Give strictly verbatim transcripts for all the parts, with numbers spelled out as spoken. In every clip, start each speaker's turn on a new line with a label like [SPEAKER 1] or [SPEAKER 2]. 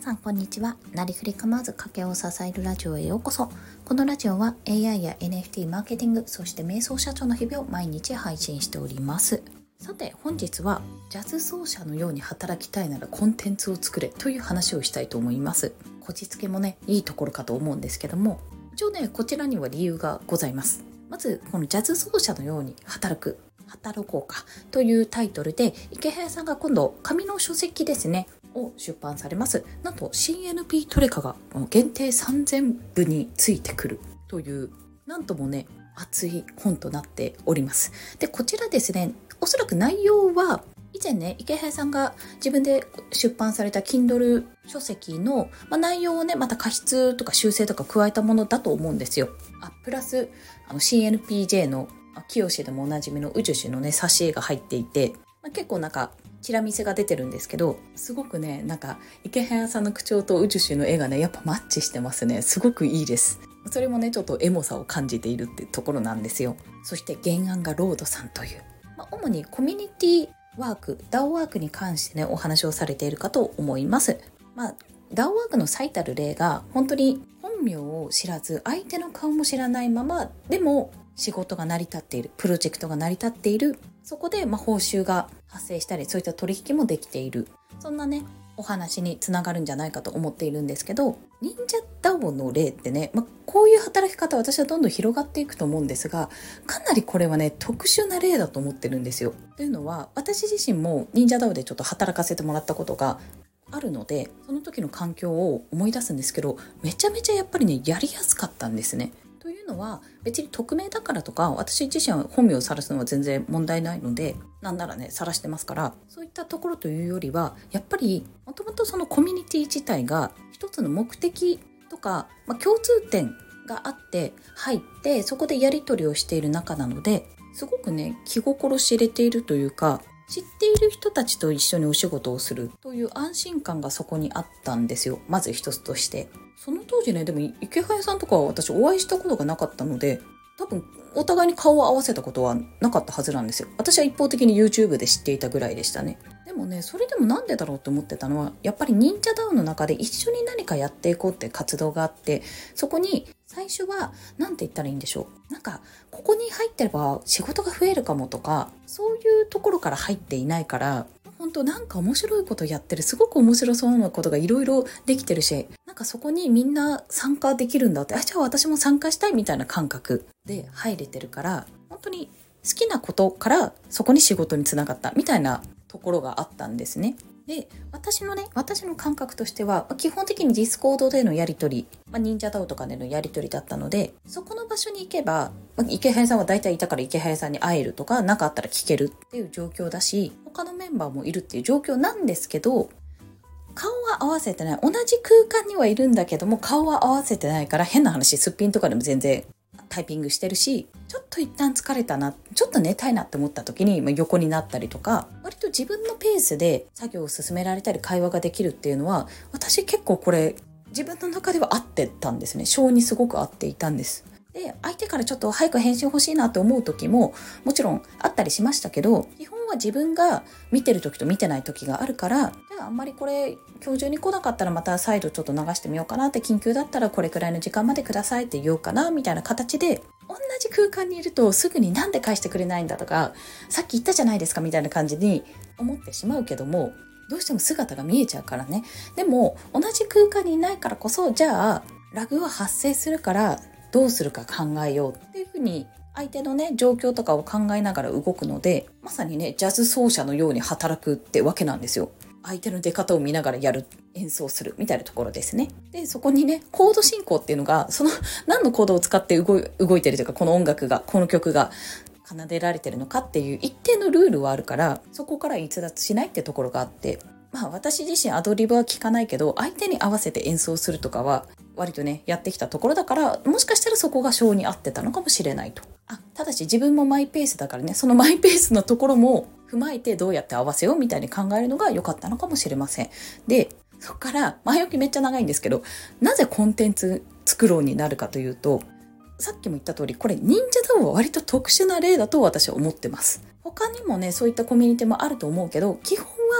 [SPEAKER 1] さんこんにちは。なりふり構わず家計を支えるラジオへようこそ。このラジオは エーアイ や エヌエフティー マーケティング、そして瞑想社長の日々を毎日配信しております。さて本日はジャズ奏者のように働きたいならコンテンツを作れという話をしたいと思います。こじつけもねいいところかと思うんですけども、一応ねこちらには理由がございます。まずこのジャズ奏者のように働く働こうかというタイトルで池早さんが今度紙の書籍ですねを出版されます。なんと シーエヌピー トレカが限定さんぜんぶについてくるという、なんともね熱い本となっております。でこちらですね、おそらく内容は以前ね池早さんが自分で出版された Kindle 書籍の、まあ、内容をねまた加筆とか修正とか加えたものだと思うんですよ。あプラスあの シーエヌピージェー の清でもおなじみの宇宙種のね挿絵が入っていて、まあ、結構なんかチラ見せが出てるんですけど、すごくねなんか池早さんの口調と宇宙種の絵がねやっぱマッチしてますね。すごくいいです。それもねちょっとエモさを感じているっていうところなんですよ。そして原案がロードさんという、まあ、主にコミュニティワーク ダオ ワークに関してねお話をされているかと思います。まあ ダオ ワークの最たる例が本当に本名を知らず相手の顔も知らないままでも仕事が成り立っている、プロジェクトが成り立っている、そこでまあ報酬が発生したりそういった取引もできている、そんなねお話につながるんじゃないかと思っているんですけど、忍者ダオの例ってね、まあ、こういう働き方私はどんどん広がっていくと思うんですが、かなりこれはね特殊な例だと思ってるんですよ。というのは私自身も忍者ダオでちょっと働かせてもらったことがあるので、その時の環境を思い出すんですけど、めちゃめちゃやっぱりねやりやすかったんですね。というのは別に匿名だからとか私自身は本名を晒すのは全然問題ないので、なんならね晒してますから、そういったところというよりはやっぱりもともとそのコミュニティ自体が一つの目的とか、まあ、共通点があって入ってそこでやり取りをしている中なので、すごくね気心知れているというか、知っている人たちと一緒にお仕事をするという安心感がそこにあったんですよ。まず一つとして、その当時ねでも池早さんとかは私お会いしたことがなかったので、多分お互いに顔を合わせたことはなかったはずなんですよ。私は一方的に YouTube で知っていたぐらいでしたね。でもねそれでもなんでだろうと思ってたのは、やっぱり忍者ダウンの中で一緒に何かやっていこうって活動があって、そこに最初はなんて言ったらいいんでしょう、なんかここに入ってれば仕事が増えるかもとかそういうところから入っていないから、本当なんか面白いことやってる、すごく面白そうなことがいろいろできてるし、なんかそこにみんな参加できるんだって、あじゃあ私も参加したいみたいな感覚で入れてるから、本当に好きなことからそこに仕事につながったみたいなところがあったんですね。で私のね私の感覚としては基本的にディスコードでのやり取り、まあ、忍者ダオとかでのやり取りだったので、そこの場所に行けば、まあ、池早さんは大体いたから池早さんに会えるとか何かあったら聞けるっていう状況だし、他のメンバーもいるっていう状況なんですけど、顔は合わせてない、同じ空間にはいるんだけども顔は合わせてないから、変な話すっぴんとかでも全然タイピングしてるし、ちょっと一旦疲れたな、ちょっと寝たいなって思った時に横になったりとか、割と自分のペースで作業を進められたり会話ができるっていうのは、私結構これ自分の中では合ってたんですね。性にすごく合っていたんです。で相手からちょっと早く返信欲しいなって思う時ももちろんあったりしましたけど、基本は自分が見てる時と見てない時があるから、じゃああんまりこれ今日中に来なかったらまた再度ちょっと流してみようかなって、緊急だったらこれくらいの時間までくださいって言おうかなみたいな形で、同じ空間にいるとすぐになんで返してくれないんだとか、さっき言ったじゃないですかみたいな感じに思ってしまうけども、どうしても姿が見えちゃうからね。でも同じ空間にいないからこそ、じゃあラグは発生するからどうするか考えようっていうふうに相手のね状況とかを考えながら動くので、まさにねジャズ奏者のように働くってわけなんですよ。相手の出方を見ながらやる、演奏するみたいなところですね。でそこにねコード進行っていうのが、その何のコードを使って動い、動いてるというか、この音楽がこの曲が奏でられてるのかっていう一定のルールはあるから、そこから逸脱しないってところがあって、まあ私自身アドリブは聞かないけど相手に合わせて演奏するとかは割とねやってきたところだから、もしかしたらそこが性に合ってたのかもしれないと。あただし自分もマイペースだからね、そのマイペースのところも踏まえてどうやって合わせようみたいに考えるのが良かったのかもしれません。でそこから前置きめっちゃ長いんですけど、なぜコンテンツ作ろうになるかというと、さっきも言った通りこれ忍者ダオは割と特殊な例だと私は思ってます。他にもねそういったコミュニティもあると思うけど、基本は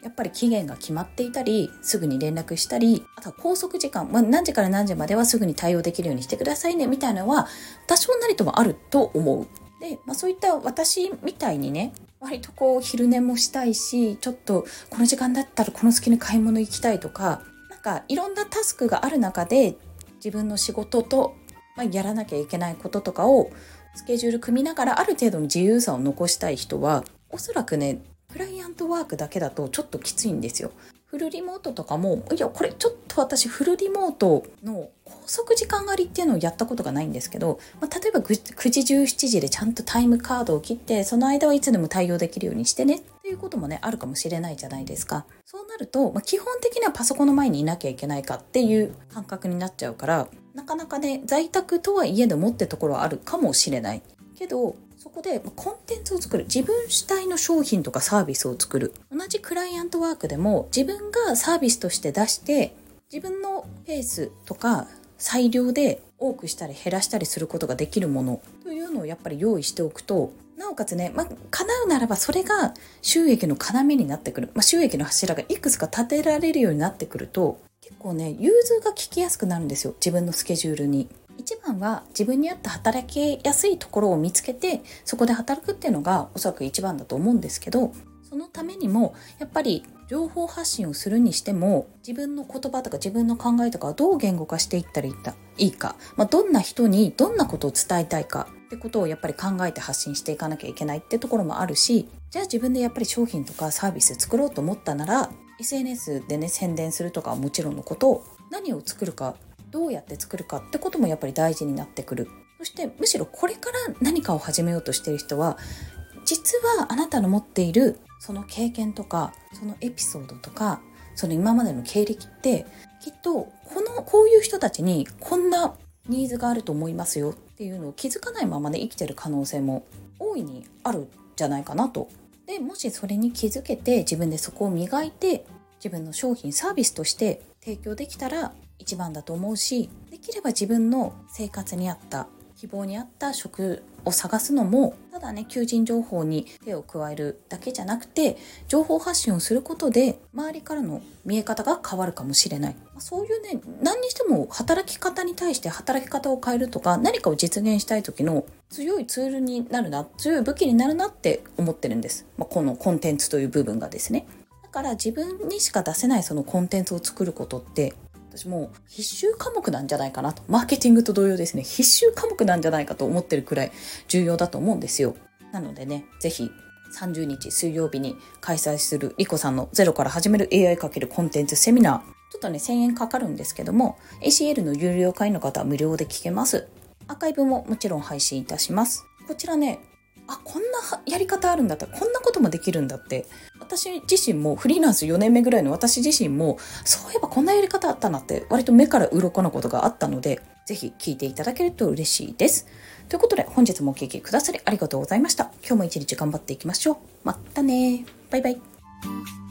[SPEAKER 1] やっぱり期限が決まっていたり、すぐに連絡したり、あとは拘束時間、まあ、何時から何時まではすぐに対応できるようにしてくださいねみたいなのは多少なりともあると思う。で、まあ、そういった私みたいにね、割とこう昼寝もしたいし、ちょっとこの時間だったらこの隙に買い物行きたいとか、なんかいろんなタスクがある中で自分の仕事と、まあ、やらなきゃいけないこととかをスケジュール組みながらある程度の自由さを残したい人は、おそらくね、クライアントワークだけだとちょっときついんですよ。フルリモートとかも、いやこれちょっと私フルリモートの拘束時間割っていうのをやったことがないんですけど、まあ、例えばくじじゅうしちじでちゃんとタイムカードを切って、その間はいつでも対応できるようにしてねっていうこともねあるかもしれないじゃないですか。そうなると、まあ、基本的にはパソコンの前にいなきゃいけないかっていう感覚になっちゃうから、なかなかね在宅とはいえどもってところはあるかもしれないけど、そこでコンテンツを作る、自分主体の商品とかサービスを作る。同じクライアントワークでも自分がサービスとして出して、自分のペースとか裁量で多くしたり減らしたりすることができるものというのをやっぱり用意しておくと、なおかつね、まあ、叶うならばそれが収益の要になってくる、まあ、収益の柱がいくつか立てられるようになってくると、結構ね融通が利きやすくなるんですよ、自分のスケジュールに。一番は自分に合った働きやすいところを見つけて、そこで働くっていうのがおそらく一番だと思うんですけど、そのためにもやっぱり情報発信をするにしても、自分の言葉とか自分の考えとかをどう言語化していったらいいか、まあ、どんな人にどんなことを伝えたいかってことをやっぱり考えて発信していかなきゃいけないってところもあるし、じゃあ自分でやっぱり商品とかサービス作ろうと思ったなら エスエヌエス でね宣伝するとかはもちろんのこと、何を作るかどうやって作るかってこともやっぱり大事になってくる。そしてむしろこれから何かを始めようとしている人は、実はあなたの持っているその経験とかそのエピソードとかその今までの経歴ってきっとこのこういう人たちにこんなニーズがあると思いますよっていうのを気づかないままで生きてる可能性も大いにあるんじゃないかなと。でもしそれに気づけて自分でそこを磨いて自分の商品サービスとして提供できたら一番だと思うし、できれば自分の生活に合った希望に合った職を探すのも、ただね求人情報に手を加えるだけじゃなくて情報発信をすることで周りからの見え方が変わるかもしれない。そういうね、何にしても働き方に対して働き方を変えるとか何かを実現したい時の強いツールになるな、強い武器になるなって思ってるんです、まあ、このコンテンツという部分がですね。だから自分にしか出せないそのコンテンツを作ることって私もう必修科目なんじゃないかなと、マーケティングと同様ですね、必修科目なんじゃないかと思ってるくらい重要だと思うんですよ。なのでね、ぜひさんじゅうにち水曜日に開催するリコさんのゼロから始める エーアイ× コンテンツセミナー、ちょっとねせんえんかかるんですけども エーシーエル の有料会員の方は無料で聞けます。アーカイブももちろん配信いたします。こちらね、あ、こんなやり方あるんだった、こんなこともできるんだって、私自身もフリーランスよねんめぐらいの私自身もそういえばこんなやり方あったなって割と目から鱗なことがあったので、ぜひ聞いていただけると嬉しいです。ということで本日もお聞きくださりありがとうございました。今日も一日頑張っていきましょう。またね、バイバイ。